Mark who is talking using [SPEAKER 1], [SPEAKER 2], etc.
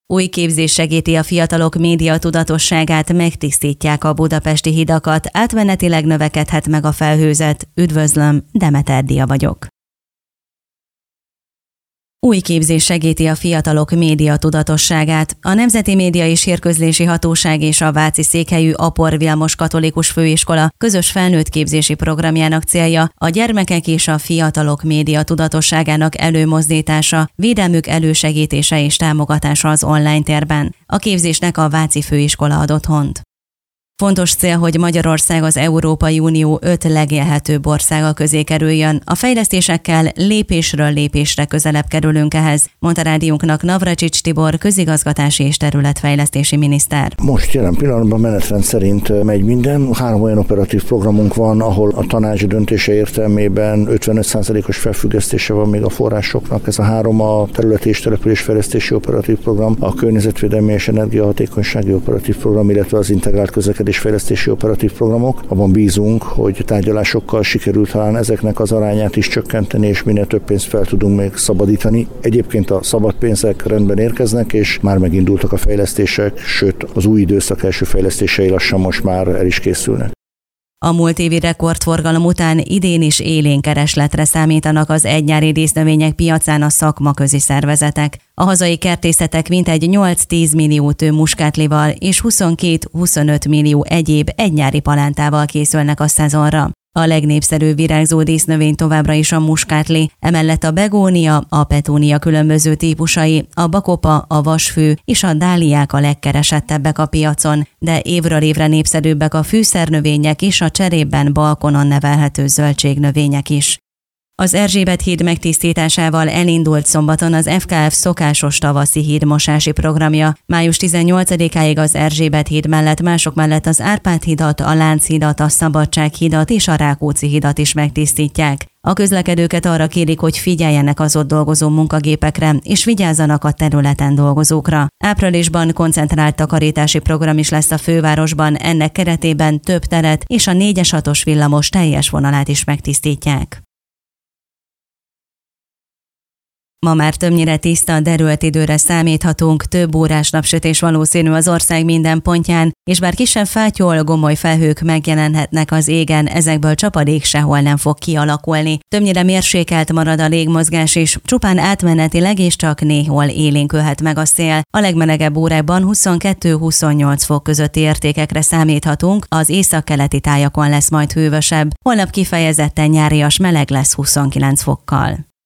[SPEAKER 1] Új képzés segíti a fiatalok média tudatosságát, megtisztítják a budapesti hidakat, átmenetileg növekedhet meg a felhőzet. Üdvözlöm, Demeter Dia vagyok. Új képzés segíti a fiatalok média tudatosságát. A Nemzeti Média és Hírközlési Hatóság és a váci székhelyű Apor Vilmos Katolikus Főiskola közös felnőttképzési programjának célja a gyermekek és a fiatalok média tudatosságának előmozdítása, védelmük elősegítése és támogatása az online térben. A képzésnek a váci főiskola ad otthont. Fontos cél, hogy Magyarország az Európai Unió 5 legélhetőbb országa közé kerüljön. A fejlesztésekkel lépésről lépésre közelebb kerülünk ehhez, mondta rádiónknak Navracsics Tibor, közigazgatási és területfejlesztési miniszter.
[SPEAKER 2] Most jelen pillanatban menetrend szerint megy minden. 3 olyan operatív programunk van, ahol a tanács döntése értelmében 55%-os felfüggesztése van még a forrásoknak. Ez a 3 a területi és településfejlesztési operatív program, a környezetvédelmi és energiahatékonysági operatív program, illetve az integrált közlekedés és fejlesztési operatív programok. Abban bízunk, hogy tárgyalásokkal sikerült talán ezeknek az arányát is csökkenteni, és minél több pénzt fel tudunk még szabadítani. Egyébként a szabad pénzek rendben érkeznek, és már megindultak a fejlesztések, sőt az új időszak első fejlesztései lassan most már el is készülnek.
[SPEAKER 1] A múlt évi rekordforgalom után idén is élénk keresletre számítanak az egynyári dísznövények piacán a szakmaközi szervezetek. A hazai kertészetek mintegy 8-10 millió tő muskátlival és 22-25 millió egyéb egynyári palántával készülnek a szezonra. A legnépszerűbb virágzó dísznövény továbbra is a muskátli, emellett a begónia, a petúnia különböző típusai, a bakopa, a vasfű és a dáliák a legkeresettebbek a piacon, de évről évre népszerűbbek a fűszernövények és a cserében balkonon nevelhető zöldségnövények is. Az Erzsébet híd megtisztításával elindult szombaton az FKF szokásos tavaszi hídmosási programja. Május 18-áig az Erzsébet híd mellett mások mellett az Árpád hidat, a Lánchidat, a Szabadság hidat és a Rákóczi hidat is megtisztítják. A közlekedőket arra kérik, hogy figyeljenek az ott dolgozó munkagépekre, és vigyázzanak a területen dolgozókra. Áprilisban koncentrált takarítási program is lesz a fővárosban, ennek keretében több teret és a 4-6-os villamos teljes vonalát is megtisztítják. Ma már többnyire tiszta, derült időre számíthatunk, több órás napsütés valószínű az ország minden pontján, és bár kisebb fátyol, gomoly felhők megjelenhetnek az égen, ezekből csapadék sehol nem fog kialakulni. Többnyire mérsékelt marad a légmozgás is, csupán átmenetileg és csak néhol élénkülhet meg a szél. A legmelegebb órákban 22-28 fok közötti értékekre számíthatunk, az északkeleti tájakon lesz majd hővösebb. Holnap kifejezetten nyárias meleg lesz 29 fokkal.